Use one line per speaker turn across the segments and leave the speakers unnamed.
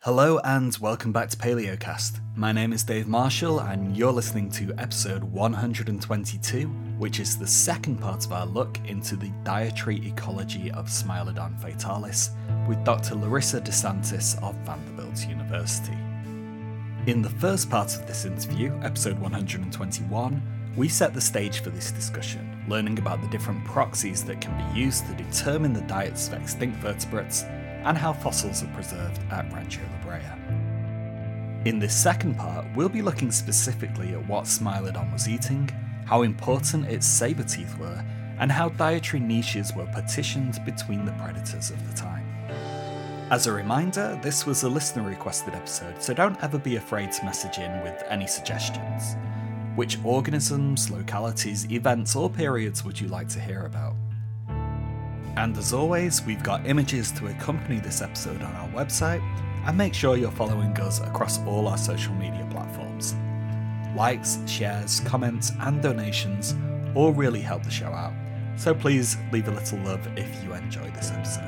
Hello and welcome back to Paleocast. My name is Dave Marshall and you're listening to episode 122, which is the second part of our look into the dietary ecology of Smilodon fatalis with Dr. Larissa DeSantis of Vanderbilt University. In the first part of this interview, episode 121, we set the stage for this discussion, learning about the different proxies that can be used to determine the diets of extinct vertebrates and how fossils are preserved at Rancho La Brea. In this second part, we'll be looking specifically at what Smilodon was eating, how important its saber teeth were, and how dietary niches were partitioned between the predators of the time. As a reminder, this was a listener-requested episode, so don't ever be afraid to message in with any suggestions. Which organisms, localities, events, or periods would you like to hear about? And as always, we've got images to accompany this episode on our website, and make sure you're following us across all our social media platforms. Likes, shares, comments, and donations all really help the show out, so please leave a little love if you enjoy this episode.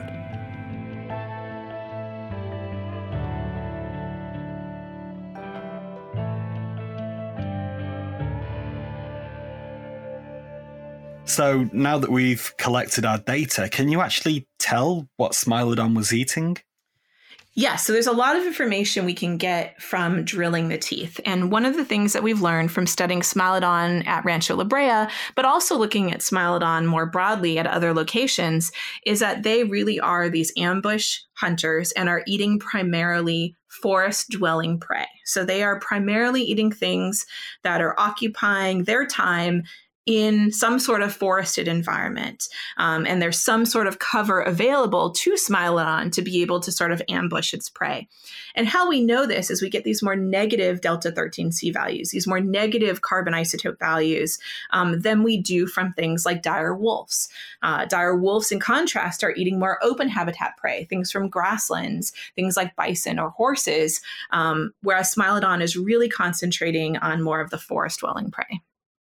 So now that we've collected our data, can you actually tell what Smilodon was eating?
Yeah, so there's a lot of information we can get from drilling the teeth. And one of the things that we've learned from studying Smilodon at Rancho La Brea, but also looking at Smilodon more broadly at other locations, is that they really are these ambush hunters and are eating primarily forest-dwelling prey. So they are primarily eating things that are occupying their time in some sort of forested environment. And there's some sort of cover available to Smilodon to be able to sort of ambush its prey. And how we know this is we get these more negative delta 13C values, these more negative carbon isotope values than we do from things like dire wolves. Dire wolves, in contrast, are eating more open habitat prey, things from grasslands, things like bison or horses, whereas Smilodon is really concentrating on more of the forest-dwelling prey.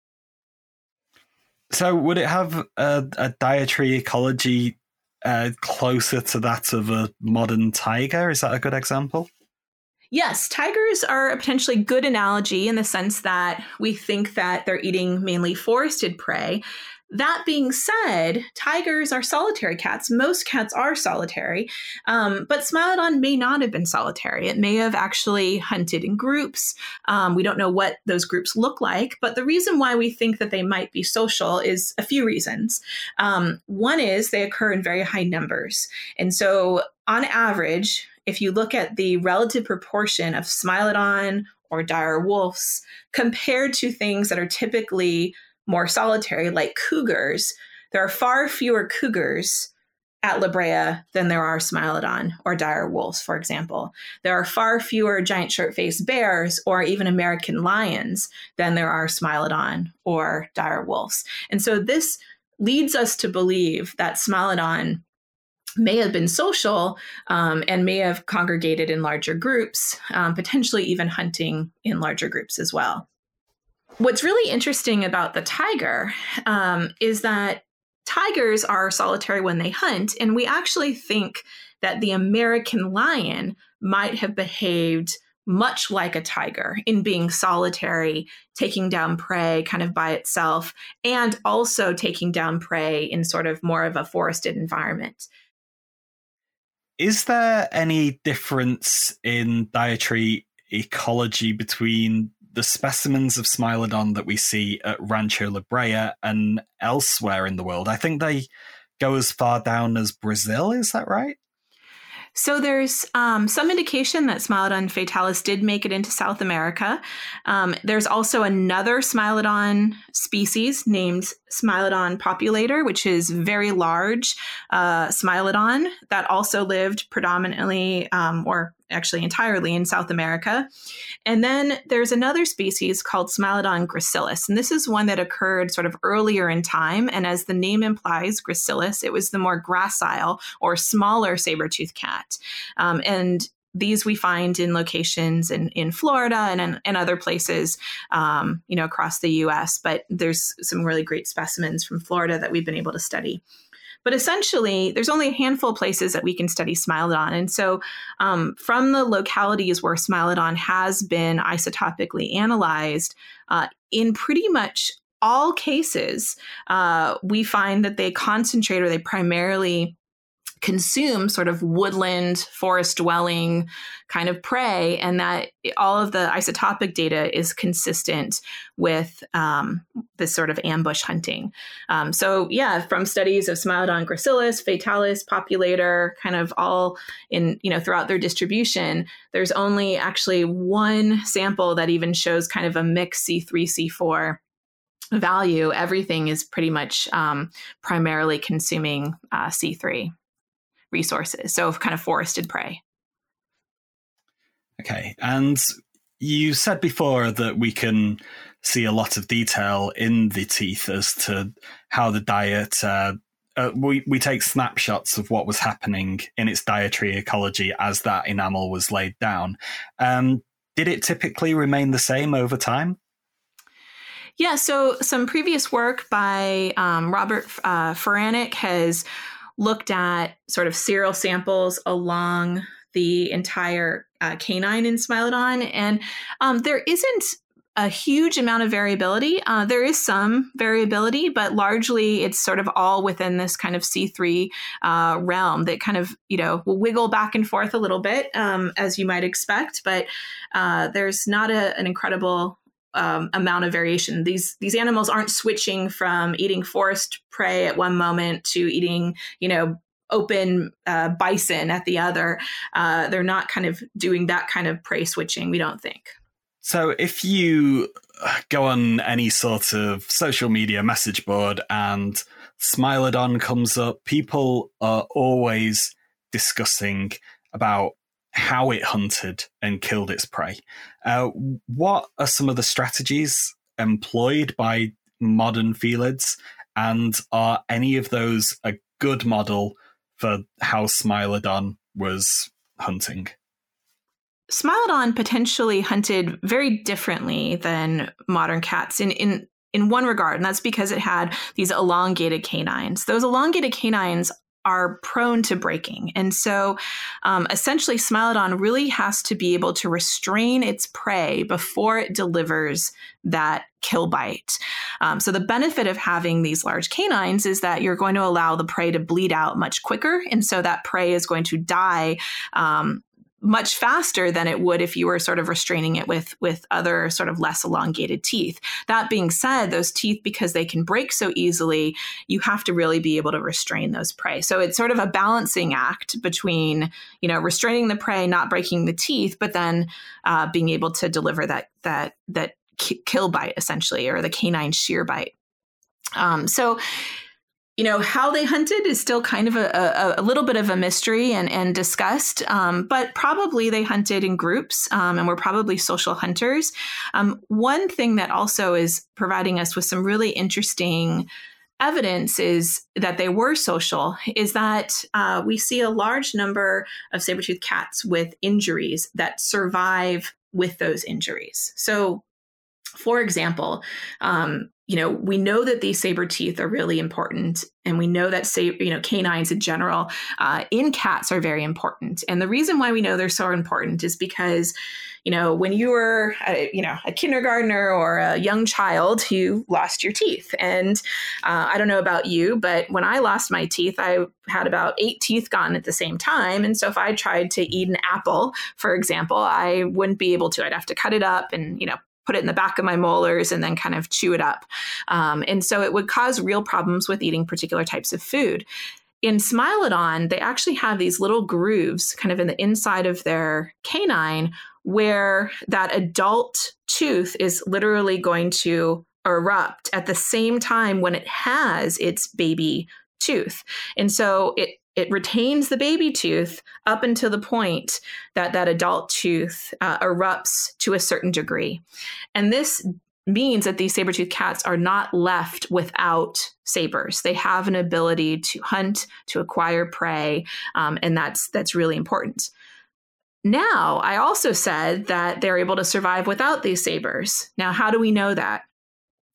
So would it have a dietary ecology closer to that of a modern tiger? Is that a good example?
Yes, tigers are a potentially good analogy in the sense that we think that they're eating mainly forested prey. That being said, tigers are solitary cats. Most cats are solitary, but Smilodon may not have been solitary. It may have actually hunted in groups. We don't know what those groups look like, but the reason why we think that they might be social is a few reasons. One is they occur in very high numbers. And so on average, if you look at the relative proportion of Smilodon or dire wolves compared to things that are typically more solitary, like cougars, there are far fewer cougars at La Brea than there are Smilodon or dire wolves, for example. There are far fewer giant short-faced bears or even American lions than there are Smilodon or dire wolves. And so this leads us to believe that Smilodon may have been social and may have congregated in larger groups, potentially even hunting in larger groups as well. What's really interesting about the tiger is that tigers are solitary when they hunt, and we actually think that the American lion might have behaved much like a tiger in being solitary, taking down prey kind of by itself, and also taking down prey in sort of more of a forested environment.
Is there any difference in dietary ecology between the specimens of Smilodon that we see at Rancho La Brea and elsewhere in the world? I think they go as far down as Brazil, is that right?
So there's some indication that Smilodon fatalis did make it into South America. There's also another Smilodon species named Smilodon populator, which is very large Smilodon that also lived predominantly or actually entirely in South America. And then there's another species called Smilodon gracilis. And this is one that occurred sort of earlier in time. And as the name implies, gracilis, it was the more gracile or smaller saber-toothed cat. And these we find in locations in Florida and other places, across the U.S. But there's some really great specimens from Florida that we've been able to study. But essentially, there's only a handful of places that we can study Smilodon. And so from the localities where Smilodon has been isotopically analyzed, in pretty much all cases, we find that they concentrate or they primarily consume sort of woodland, forest dwelling kind of prey, and that all of the isotopic data is consistent with this sort of ambush hunting. So yeah, from studies of Smilodon gracilis, fatalis, populator, kind of all in, throughout their distribution, there's only actually one sample that even shows kind of a mixed C3, C4 value. Everything is pretty much primarily consuming C3 resources, so kind of forested prey.
Okay, and you said before that we can see a lot of detail in the teeth as to how the diet, we take snapshots of what was happening in its dietary ecology as that enamel was laid down. Did it typically remain the same over time?
Yeah, so some previous work by Robert Furanick has looked at sort of serial samples along the entire canine in Smilodon. And there isn't a huge amount of variability. There is some variability, but largely it's sort of all within this kind of C3 realm that kind of, will wiggle back and forth a little bit, as you might expect. But there's not an incredible amount of variation. These animals aren't switching from eating forest prey at one moment to eating, open bison at the other. They're not kind of doing that kind of prey switching, we don't think.
So if you go on any sort of social media message board and Smilodon comes up, people are always discussing about how it hunted and killed its prey. What are some of the strategies employed by modern felids, and are any of those a good model for how Smilodon was hunting?
Smilodon potentially hunted very differently than modern cats in one regard, and that's because it had these elongated canines. Those elongated canines are prone to breaking. And so essentially Smilodon really has to be able to restrain its prey before it delivers that kill bite. So the benefit of having these large canines is that you're going to allow the prey to bleed out much quicker. And so that prey is going to die much faster than it would if you were sort of restraining it with other sort of less elongated teeth. That being said, those teeth, because they can break so easily, you have to really be able to restrain those prey. So it's sort of a balancing act between, restraining the prey, not breaking the teeth, but then being able to deliver that kill bite essentially, or the canine shear bite. How they hunted is still kind of a little bit of a mystery and discussed, but probably they hunted in groups and were probably social hunters. One thing that also is providing us with some really interesting evidence is that they were social, is that we see a large number of saber-toothed cats with injuries that survive with those injuries. So, for example, we know that these saber teeth are really important, and we know that canines in general in cats are very important. And the reason why we know they're so important is because, when you were, a kindergartner or a young child, you lost your teeth. And I don't know about you, but when I lost my teeth, I had about 8 teeth gone at the same time. And so if I tried to eat an apple, for example, I wouldn't be able to. I'd have to cut it up and, put it in the back of my molars and then kind of chew it up. And so it would cause real problems with eating particular types of food. In Smilodon, they actually have these little grooves kind of in the inside of their canine where that adult tooth is literally going to erupt at the same time when it has its baby tooth. And so it retains the baby tooth up until the point that that adult tooth erupts to a certain degree. And this means that these saber-toothed cats are not left without sabers. They have an ability to hunt, to acquire prey, and that's really important. Now, I also said that they're able to survive without these sabers. Now, how do we know that?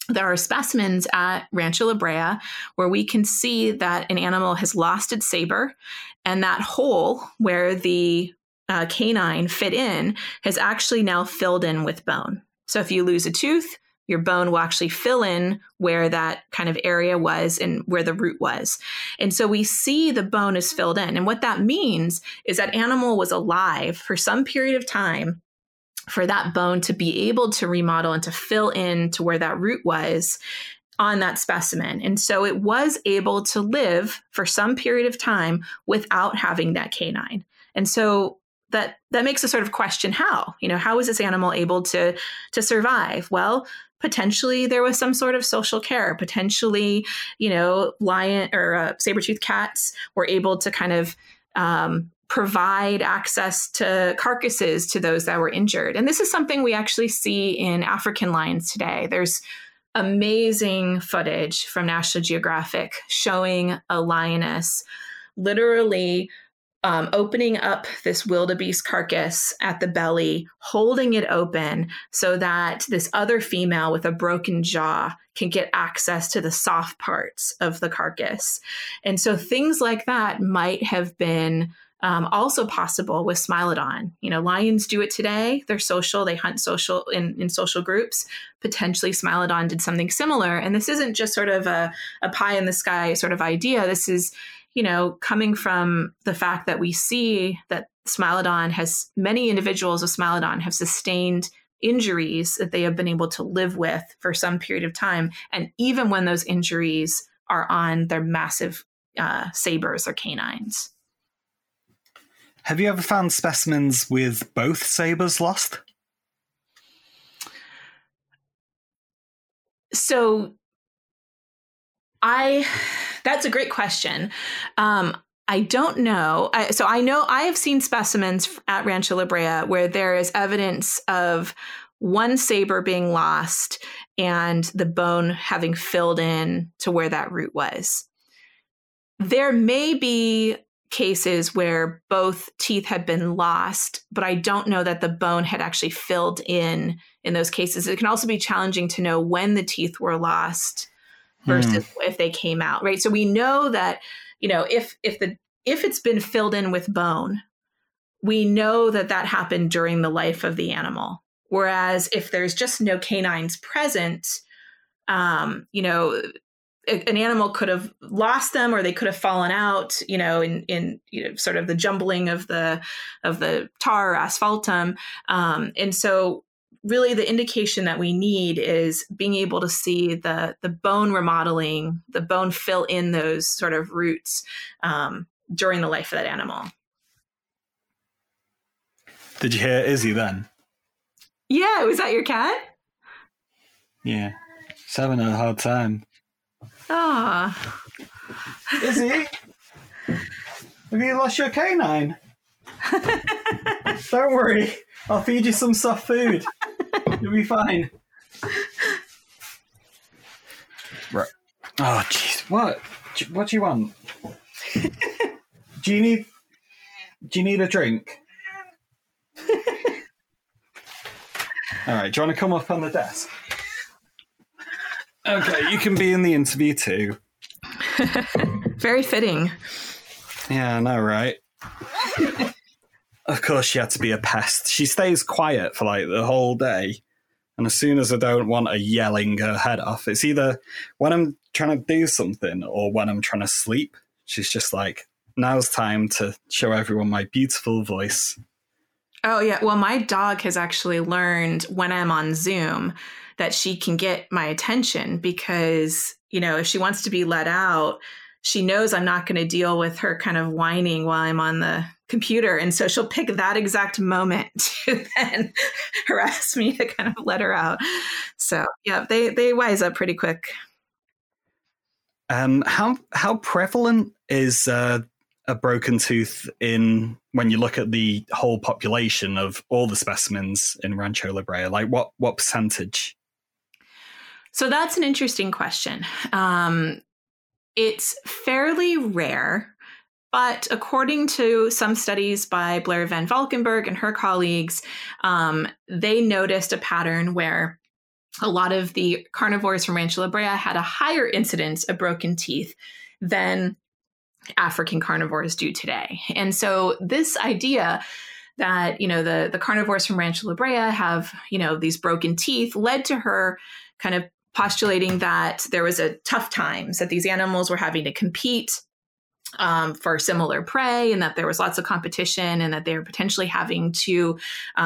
there are specimens at Rancho La Brea where we can see that an animal has lost its saber, and that hole where the canine fit in has actually now filled in with bone. So if you lose a tooth, your bone will actually fill in where that kind of area was and where the root was. And so we see the bone is filled in. And what that means is that animal was alive for some period of time for that bone to be able to remodel and to fill in to where that root was on that specimen. And so it was able to live for some period of time without having that canine. And so that makes us sort of question how is this animal able to survive? Well, potentially there was some sort of social care. Potentially, lion or saber-toothed cats were able to kind of provide access to carcasses to those that were injured. And this is something we actually see in African lions today. There's amazing footage from National Geographic showing a lioness literally opening up this wildebeest carcass at the belly, holding it open so that this other female with a broken jaw can get access to the soft parts of the carcass. And so things like that might have been also possible with Smilodon. Lions do it today. They're social. They hunt social in social groups. Potentially Smilodon did something similar. And this isn't just sort of a pie in the sky sort of idea. This is coming from the fact that we see that many individuals with Smilodon have sustained injuries that they have been able to live with for some period of time. And even when those injuries are on their massive sabers or canines.
Have you ever found specimens with both sabers lost?
So that's a great question. I don't know. I know I have seen specimens at Rancho La Brea where there is evidence of one saber being lost and the bone having filled in to where that root was. There may be cases where both teeth had been lost, but I don't know that the bone had actually filled in those cases. It can also be challenging to know when the teeth were lost versus if they came out, right? So we know that, if it's been filled in with bone, we know that happened during the life of the animal. Whereas if there's just no canines present, an animal could have lost them, or they could have fallen out, in sort of the jumbling of the tar or asphaltum. And so really the indication that we need is being able to see the bone remodeling, the bone fill in those sort of roots during the life of that animal.
Did you hear Izzy then?
Yeah, was that your cat?
Yeah, she's having a hard time.
Ah,
Izzy, have you lost your canine? Don't worry, I'll feed you some soft food. You'll be fine. Right. Oh, jeez. What do you want? Do you need a drink? All right. Do you want to come up on the desk? Okay, you can be in the interview too.
Very fitting.
Yeah, I know, right? Of course she had to be a pest. She stays quiet for like the whole day. And as soon as I don't want her yelling her head off, it's either when I'm trying to do something or when I'm trying to sleep. She's just like, now's time to show everyone my beautiful voice.
Oh, yeah. Well, my dog has actually learned when I'm on Zoom that she can get my attention because, if she wants to be let out, she knows I'm not going to deal with her kind of whining while I'm on the computer. And so she'll pick that exact moment to then harass me to kind of let her out. So, yeah, they wise up pretty quick.
How prevalent is a broken tooth when you look at the whole population of all the specimens in Rancho La Brea? Like what percentage?
So that's an interesting question. It's fairly rare, but according to some studies by Blair Van Valkenburg and her colleagues, they noticed a pattern where a lot of the carnivores from Rancho La Brea had a higher incidence of broken teeth than African carnivores do today. And so this idea that, the carnivores from Rancho La Brea have, these broken teeth led to her kind of postulating that there was a tough times, that these animals were having to compete for similar prey, and that there was lots of competition, and that they were potentially having to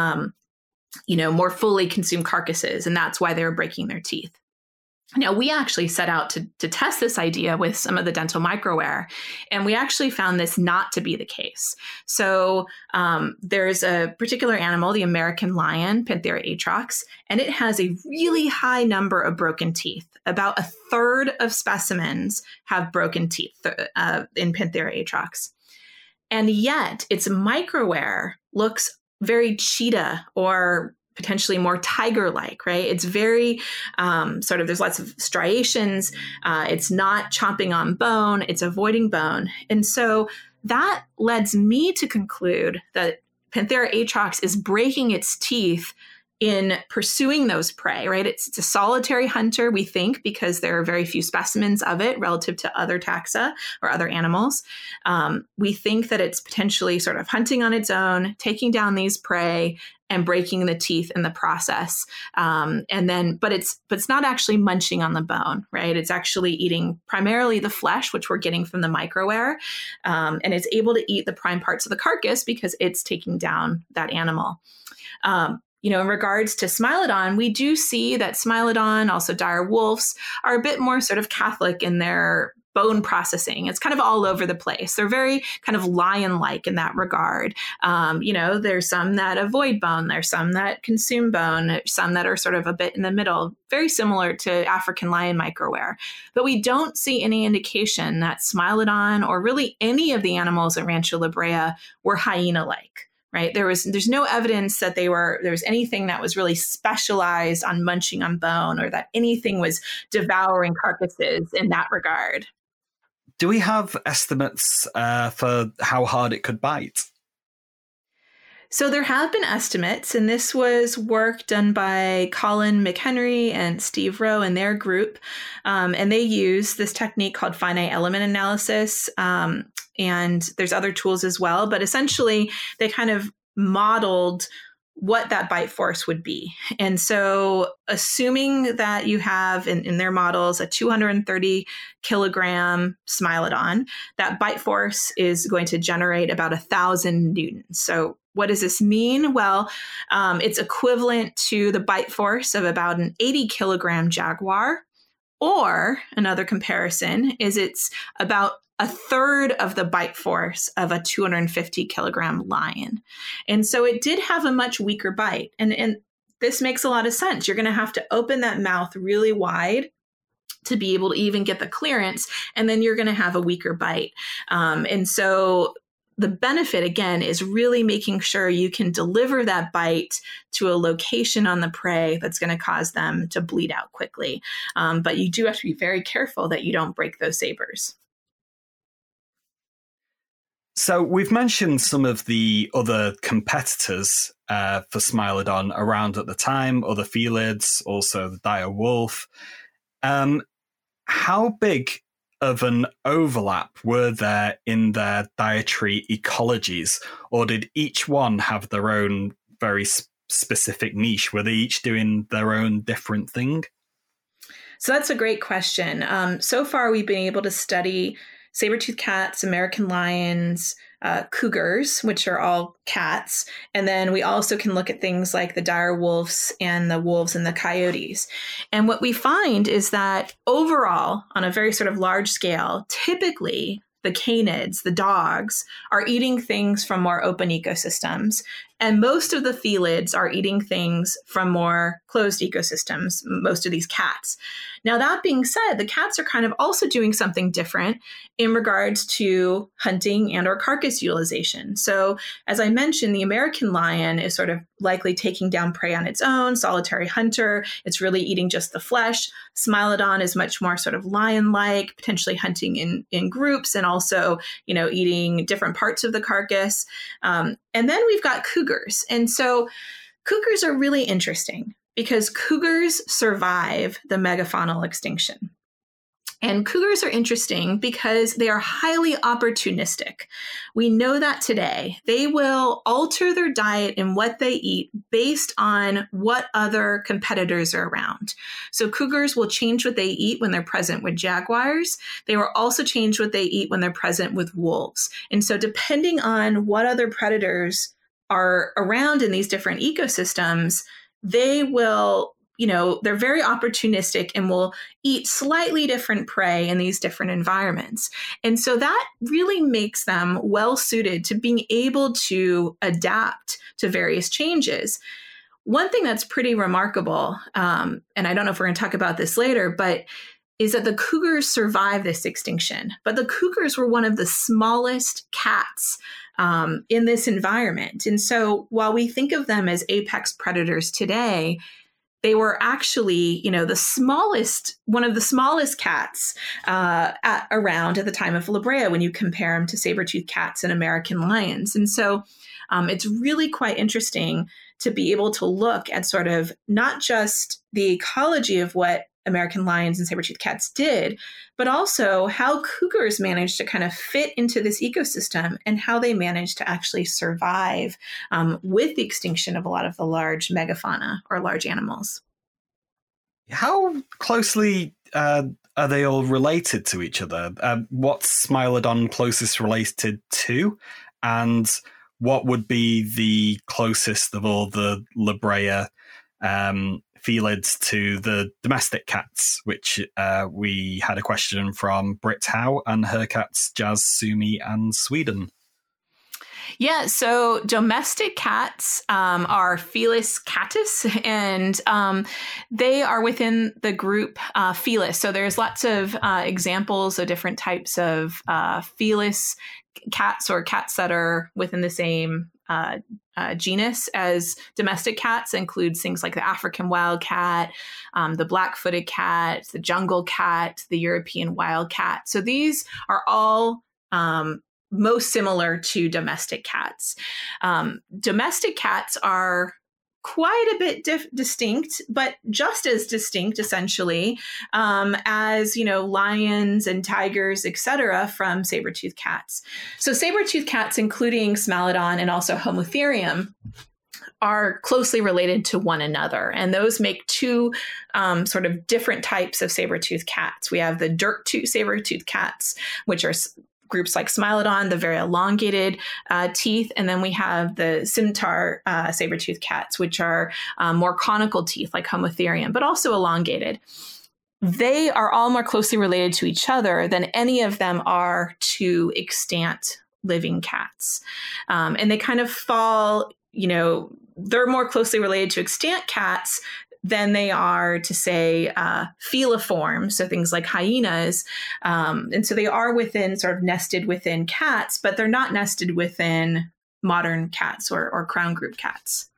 more fully consume carcasses, and that's why they were breaking their teeth. Now, we actually set out to test this idea with some of the dental microwear, and we actually found this not to be the case. So there's a particular animal, the American lion, Panthera atrox, and it has a really high number of broken teeth. About a third of specimens have broken teeth in Panthera atrox. And yet its microwear looks very cheetah or potentially more tiger-like, right? It's very there's lots of striations. It's not chomping on bone. It's avoiding bone. And so that leads me to conclude that Panthera atrox is breaking its teeth in pursuing those prey, right? It's a solitary hunter, we think, because there are very few specimens of it relative to other taxa or other animals. We think that it's potentially sort of hunting on its own, taking down these prey and breaking the teeth in the process. But it's not actually munching on the bone, right? It's actually eating primarily the flesh, which we're getting from the microwear. And it's able to eat the prime parts of the carcass because it's taking down that animal. In regards to Smilodon, we do see that Smilodon, also dire wolves, are a bit more sort of Catholic in their bone processing. It's kind of all over the place. They're very kind of lion-like in that regard. There's some that avoid bone. There's some that consume bone. Some that are sort of a bit in the middle, very similar to African lion microwear. But we don't see any indication that Smilodon or really any of the animals at Rancho La Brea were hyena-like. Right. There's no evidence that there was anything that was really specialized on munching on bone, or that anything was devouring carcasses in that regard.
Do we have estimates for how hard it could bite?
So there have been estimates, and this was work done by Colin McHenry and Steve Rowe and their group. And they use this technique called finite element analysis. And there's other tools as well. But essentially, they kind of modeled what that bite force would be. And so assuming that you have in their models a 230 kilogram Smilodon, that bite force is going to generate about 1,000 newtons. So what does this mean? Well, it's equivalent to the bite force of about an 80 kilogram jaguar. Or another comparison is it's about a third of the bite force of a 250 kilogram lion. And so it did have a much weaker bite. And this makes a lot of sense. You're going to have to open that mouth really wide to be able to even get the clearance. And then you're going to have a weaker bite. And so the benefit, again, is really making sure you can deliver that bite to a location on the prey that's going to cause them to bleed out quickly. But you do have to be very careful that you don't break those sabers.
So we've mentioned some of the other competitors for Smilodon around at the time, other felids, also the dire wolf. How big of an overlap were there in their dietary ecologies, or did each one have their own very specific niche? Were they each doing their own different thing?
So that's a great question. So far, we've been able to study saber-toothed cats, American lions, cougars, which are all cats. And then we also can look at things like the dire wolves and the coyotes. And what we find is that overall, on a very sort of large scale, typically the canids, the dogs, are eating things from more open ecosystems. And most of the felids are eating things from more closed ecosystems, most of these cats. Now, that being said, the cats are kind of also doing something different in regards to hunting and or carcass utilization. So as I mentioned, the American lion is sort of likely taking down prey on its own, solitary hunter. It's really eating just the flesh. Smilodon is much more sort of lion-like, potentially hunting in groups and also, eating different parts of the carcass. And then we've got cougars. And so cougars are really interesting because cougars survive the megafaunal extinction. And cougars are interesting because they are highly opportunistic. We know that today. They will alter their diet and what they eat based on what other competitors are around. So cougars will change what they eat when they're present with jaguars. They will also change what they eat when they're present with wolves. And so depending on what other predators are around in these different ecosystems, they will, they're very opportunistic and will eat slightly different prey in these different environments. And so that really makes them well suited to being able to adapt to various changes. One thing that's pretty remarkable, and I don't know if we're going to talk about this later, but is that the cougars survived this extinction. But the cougars were one of the smallest cats in this environment. And so while we think of them as apex predators today, they were actually, one of the smallest cats around at the time of La Brea when you compare them to saber-toothed cats and American lions. And so it's really quite interesting to be able to look at sort of not just the ecology of what American lions and saber-toothed cats did, but also how cougars managed to kind of fit into this ecosystem and how they managed to actually survive with the extinction of a lot of the large megafauna or large animals.
How closely are they all related to each other? What's Smilodon closest related to? And what would be the closest of all the La Brea felids to the domestic cats, which we had a question from Britt Howe and her cats Jazz, Sumi, and Sweden.
Yeah, so domestic cats are Felis catus, and they are within the group Felis. So there's lots of examples of different types of Felis cats or cats that are within the same genus as domestic cats. Includes things like the African wildcat, the black-footed cat, the jungle cat, the European wildcat. So these are all most similar to domestic cats. Domestic cats are quite a bit distinct, but just as distinct, essentially, as lions and tigers, etc., from saber-toothed cats. So saber-toothed cats, including Smilodon and also Homotherium, are closely related to one another, and those make two sort of different types of saber-toothed cats. We have the dirt-toothed saber-toothed cats, which are groups like Smilodon, the very elongated teeth, and then we have the scimitar saber-toothed cats, which are more conical teeth like Homotherium, but also elongated. They are all more closely related to each other than any of them are to extant living cats. And they kind of fall, they're more closely related to extant cats than they are to, say, feliform, so things like hyenas. And so they are sort of nested within cats, but they're not nested within modern cats or crown group cats.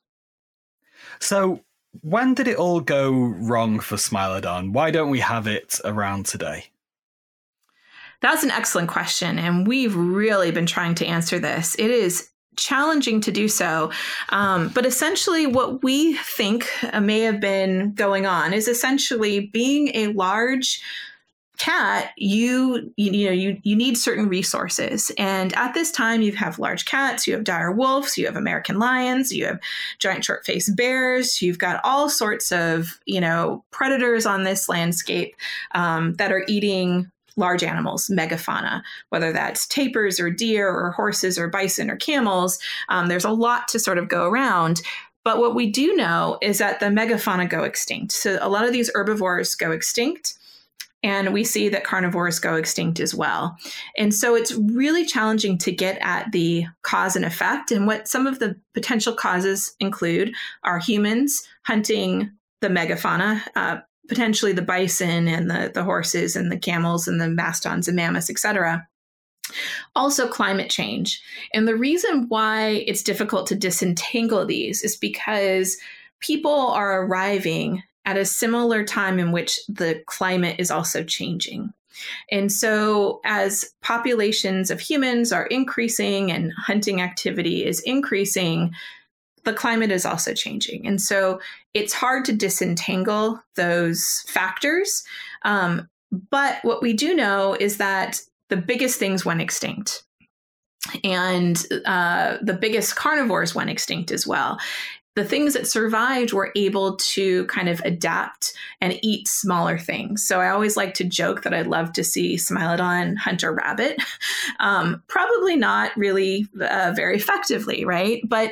So when did it all go wrong for Smilodon? Why don't we have it around today?
That's an excellent question, and we've really been trying to answer this. It is challenging to do so. But essentially what we think may have been going on is essentially being a large cat, you need certain resources. And at this time, you have large cats, you have dire wolves, you have American lions, you have giant short-faced bears, you've got all sorts of, predators on this landscape that are eating large animals, megafauna, whether that's tapirs or deer or horses or bison or camels. There's a lot to sort of go around. But what we do know is that the megafauna go extinct. So a lot of these herbivores go extinct, and we see that carnivores go extinct as well. And so it's really challenging to get at the cause and effect. And what some of the potential causes include are humans hunting the megafauna, potentially the bison and the horses and the camels and the mastodons and mammoths, et cetera. Also climate change. And the reason why it's difficult to disentangle these is because people are arriving at a similar time in which the climate is also changing. And so as populations of humans are increasing and hunting activity is increasing, the climate is also changing. And so it's hard to disentangle those factors. But what we do know is that the biggest things went extinct. And the biggest carnivores went extinct as well. The things that survived were able to kind of adapt and eat smaller things. So I always like to joke that I'd love to see Smilodon hunt a rabbit. Probably not really very effectively, right? But,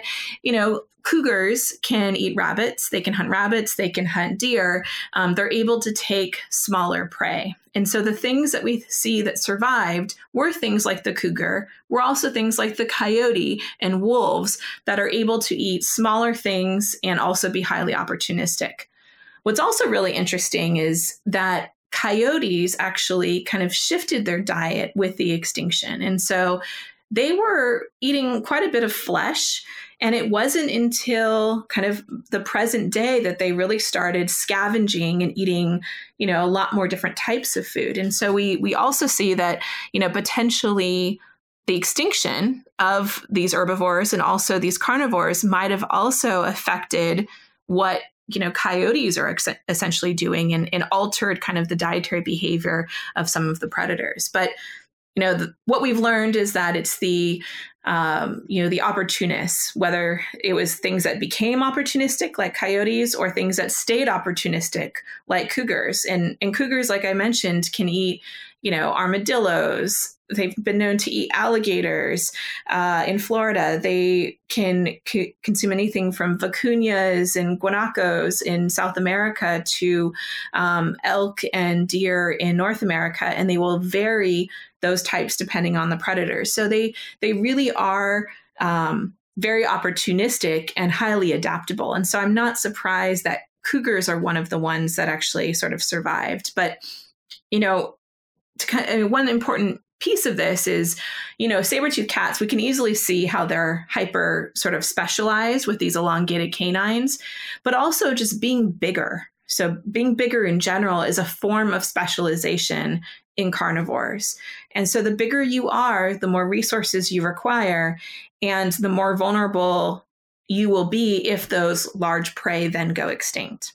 cougars can eat rabbits, they can hunt deer. They're able to take smaller prey. And so the things that we see that survived were things like the cougar, were also things like the coyote and wolves that are able to eat smaller things and also be highly opportunistic. What's also really interesting is that coyotes actually kind of shifted their diet with the extinction. And so they were eating quite a bit of flesh. And it wasn't until kind of the present day that they really started scavenging and eating, a lot more different types of food. And so we also see that, potentially the extinction of these herbivores and also these carnivores might have also affected what coyotes are essentially doing and altered kind of the dietary behavior of some of the predators. But what we've learned is that it's the opportunists, whether it was things that became opportunistic like coyotes or things that stayed opportunistic like cougars. And cougars, like I mentioned, can eat, armadillos. They've been known to eat alligators. In Florida, they can consume anything from vicuñas and guanacos in South America to elk and deer in North America, and they will vary those types depending on the predators. So they really are very opportunistic and highly adaptable. And so I'm not surprised that cougars are one of the ones that actually sort of survived. But, one important piece of this is, saber-toothed cats, we can easily see how they're hyper sort of specialized with these elongated canines, but also just being bigger. So being bigger in general is a form of specialization in carnivores. And so the bigger you are, the more resources you require, and the more vulnerable you will be if those large prey then go extinct.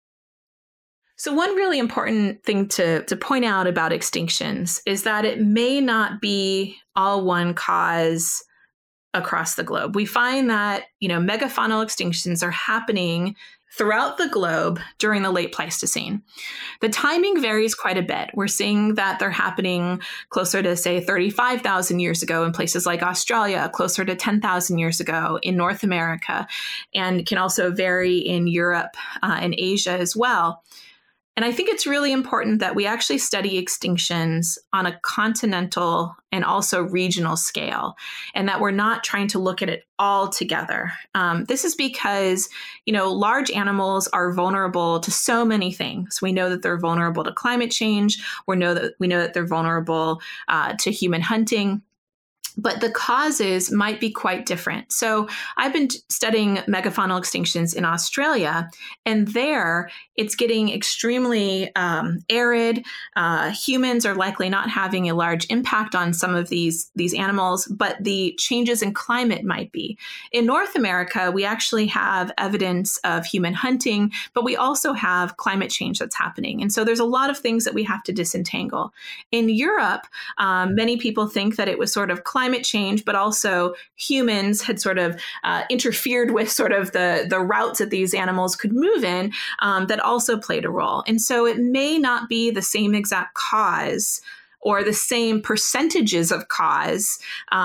So one really important thing to point out about extinctions is that it may not be all one cause across the globe. We find that, megafaunal extinctions are happening throughout the globe during the late Pleistocene. The timing varies quite a bit. We're seeing that they're happening closer to, say, 35,000 years ago in places like Australia, closer to 10,000 years ago in North America, and can also vary in Europe and Asia as well. And I think it's really important that we actually study extinctions on a continental and also regional scale, and that we're not trying to look at it all together. This is because, large animals are vulnerable to so many things. We know that they're vulnerable to climate change. We know that they're vulnerable to human hunting. But the causes might be quite different. So I've been studying megafaunal extinctions in Australia, and there it's getting extremely arid. Humans are likely not having a large impact on some of these animals, but the changes in climate might be. In North America, we actually have evidence of human hunting, but we also have climate change that's happening. And so there's a lot of things that we have to disentangle. In Europe, many people think that it was sort of climate change, but also humans had sort of interfered with sort of the routes that these animals could move in that also played a role. And so it may not be the same exact cause or the same percentages of cause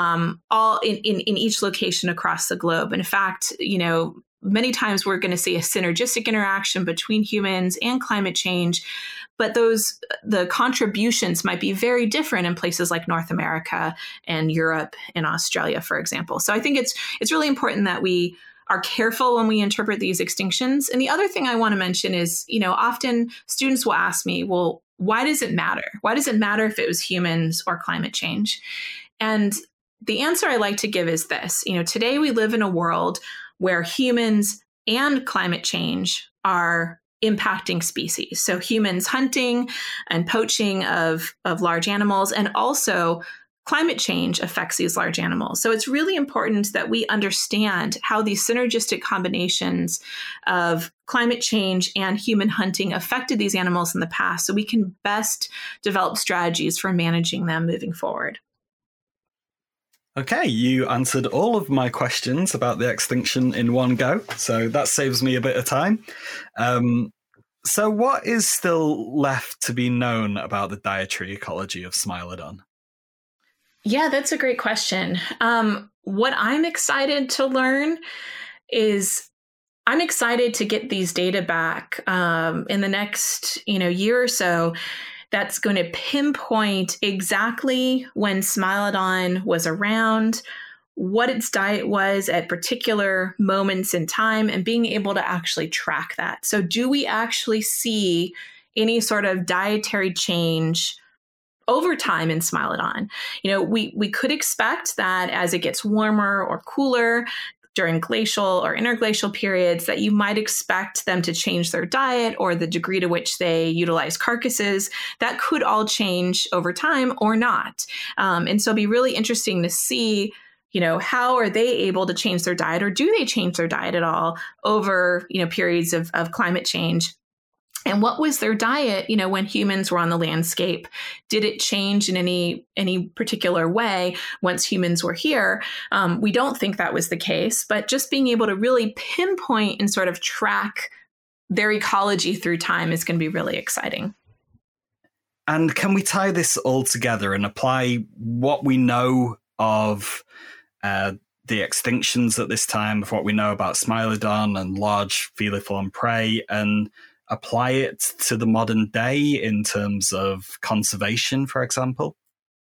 all in each location across the globe. In fact, many times we're going to see a synergistic interaction between humans and climate change, but the contributions might be very different in places like North America and Europe and Australia, for example. So I think it's really important that we are careful when we interpret these extinctions. And the other thing I want to mention is, often students will ask me, well, why does it matter? Why does it matter if it was humans or climate change? And the answer I like to give is this. Today we live in a world where humans and climate change are impacting species. So humans hunting and poaching of large animals, and also climate change affects these large animals. So it's really important that we understand how these synergistic combinations of climate change and human hunting affected these animals in the past so we can best develop strategies for managing them moving forward.
Okay, you answered all of my questions about the extinction in one go, so that saves me a bit of time. So what is still left to be known about the dietary ecology of Smilodon?
Yeah, that's a great question. What I'm excited to learn is I'm excited to get these data back in the next year or so. That's going to pinpoint exactly when Smilodon was around, what its diet was at particular moments in time, and being able to actually track that. So do we actually see any sort of dietary change over time in Smilodon? We could expect that as it gets warmer or cooler during glacial or interglacial periods, that you might expect them to change their diet or the degree to which they utilize carcasses. That could all change over time or not. And so it'll be really interesting to see, how are they able to change their diet, or do they change their diet at all over, periods of climate change? And what was their diet, when humans were on the landscape? Did it change in any particular way once humans were here? We don't think that was the case, but just being able to really pinpoint and sort of track their ecology through time is going to be really exciting.
And can we tie this all together and apply what we know of the extinctions at this time, of what we know about Smilodon and large feliform prey, and apply it to the modern day in terms of conservation, for example?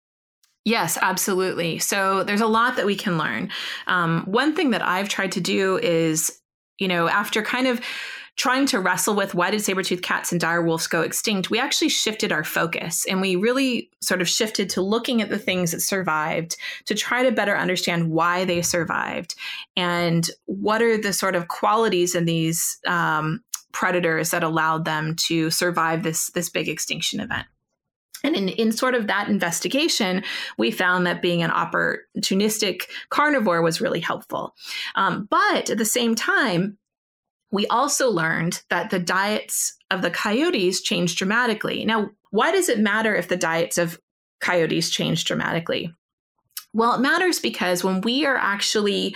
Yes, absolutely. So there's a lot that we can learn. One thing that I've tried to do is, after kind of trying to wrestle with why did saber-toothed cats and dire wolves go extinct, we actually shifted our focus, and we really sort of shifted to looking at the things that survived to try to better understand why they survived and what are the sort of qualities in these predators that allowed them to survive this big extinction event. And in sort of that investigation, we found that being an opportunistic carnivore was really helpful. But at the same time, we also learned that the diets of the coyotes changed dramatically. Now, why does it matter if the diets of coyotes change dramatically? Well, it matters because when we are actually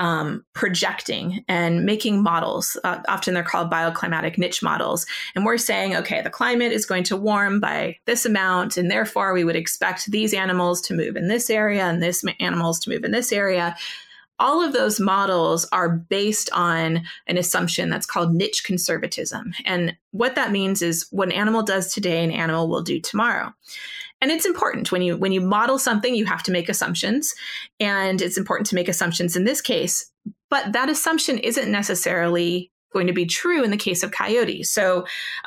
projecting and making models, often they're called bioclimatic niche models, and we're saying, okay, the climate is going to warm by this amount, and therefore we would expect these animals to move in this area and this animals to move in this area. All of those models are based on an assumption that's called niche conservatism. And what that means is what an animal does today, an animal will do tomorrow. And it's important when you model something, you have to make assumptions, and it's important to make assumptions in this case. But that assumption isn't necessarily going to be true in the case of coyotes. So,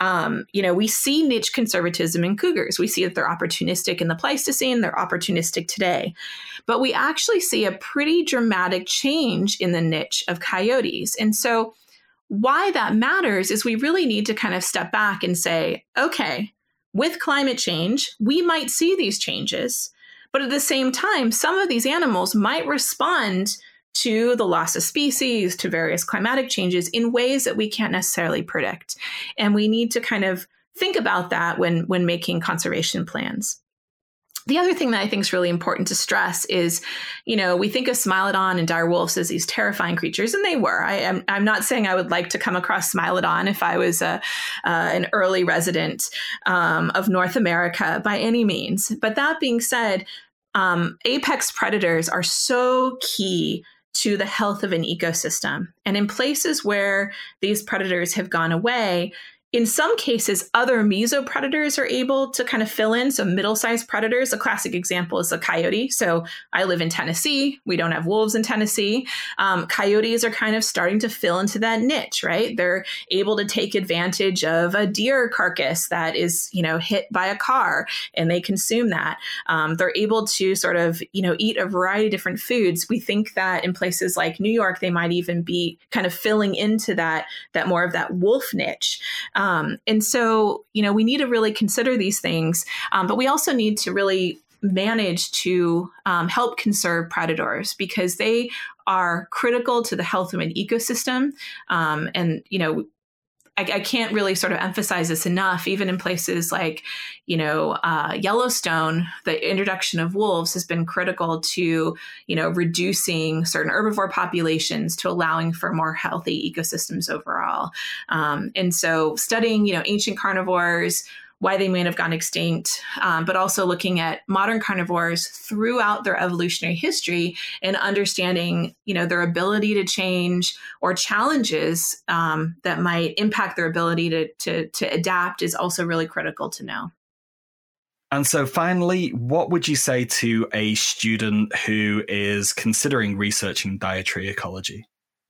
we see niche conservatism in cougars. We see that they're opportunistic in the Pleistocene, they're opportunistic today. But we actually see a pretty dramatic change in the niche of coyotes. And so why that matters is we really need to kind of step back and say, okay, with climate change, we might see these changes, but at the same time, some of these animals might respond to the loss of species, to various climatic changes in ways that we can't necessarily predict. And we need to kind of think about that when making conservation plans. The other thing that I think is really important to stress is, we think of Smilodon and dire wolves as these terrifying creatures, and they were. I'm not saying I would like to come across Smilodon if I was an early resident of North America by any means. But that being said, apex predators are so key to the health of an ecosystem. And in places where these predators have gone away, in some cases, other mesopredators are able to kind of fill in. So middle-sized predators, a classic example is a coyote. So I live in Tennessee. We don't have wolves in Tennessee. Coyotes are kind of starting to fill into that niche, right? They're able to take advantage of a deer carcass that is, hit by a car, and they consume that. They're able to sort of, eat a variety of different foods. We think that in places like New York, they might even be kind of filling into that more of that wolf niche. And so, we need to really consider these things, but we also need to really managed to help conserve predators because they are critical to the health of an ecosystem. And, I can't really sort of emphasize this enough. Even in places like, Yellowstone, the introduction of wolves has been critical to, reducing certain herbivore populations, to allowing for more healthy ecosystems overall. And so studying, ancient carnivores, why they may have gone extinct, but also looking at modern carnivores throughout their evolutionary history and understanding, their ability to change or challenges that might impact their ability to adapt is also really critical to know.
And so finally, what would you say to a student who is considering researching dietary ecology?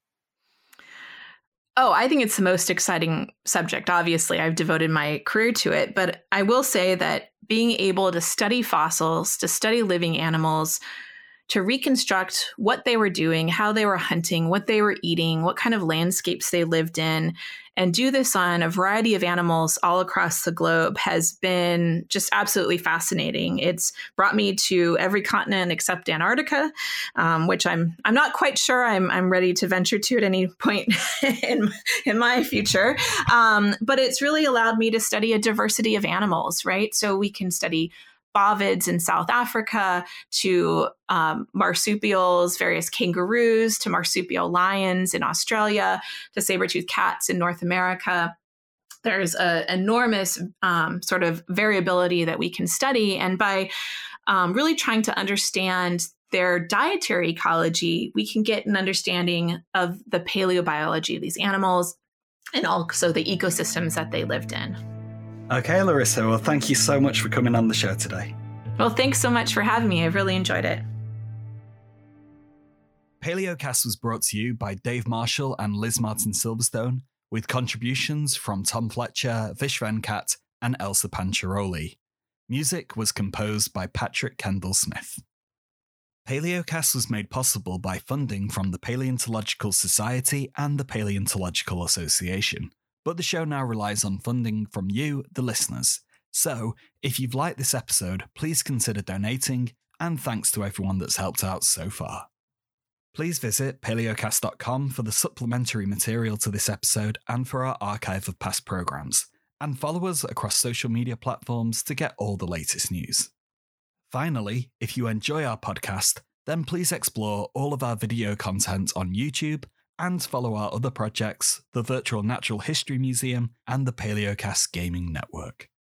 Oh, I think it's the most exciting subject. Obviously, I've devoted my career to it, but I will say that being able to study fossils, to study living animals, to reconstruct what they were doing, how they were hunting, what they were eating, what kind of landscapes they lived in, and do this on a variety of animals all across the globe has been just absolutely fascinating. It's brought me to every continent except Antarctica, which I'm not quite sure I'm ready to venture to at any point in my future. But it's really allowed me to study a diversity of animals, right? So we can study bovids in South Africa, to marsupials, various kangaroos, to marsupial lions in Australia, to saber-toothed cats in North America. There's an enormous sort of variability that we can study. And by really trying to understand their dietary ecology, we can get an understanding of the paleobiology of these animals and also the ecosystems that they lived in.
Okay, Larissa, well, thank you so much for coming on the show today.
Well, thanks so much for having me. I've really enjoyed it.
PaleoCast was brought to you by Dave Marshall and Liz Martin Silverstone, with contributions from Tom Fletcher, Vish Venkat, and Elsa Pancharoli. Music was composed by Patrick Kendall Smith. PaleoCast was made possible by funding from the Paleontological Society and the Paleontological Association. But the show now relies on funding from you, the listeners. So, if you've liked this episode, please consider donating, and thanks to everyone that's helped out so far. Please visit paleocast.com for the supplementary material to this episode and for our archive of past programs, and follow us across social media platforms to get all the latest news. Finally, if you enjoy our podcast, then please explore all of our video content on YouTube, and follow our other projects, the Virtual Natural History Museum and the PaleoCast Gaming Network.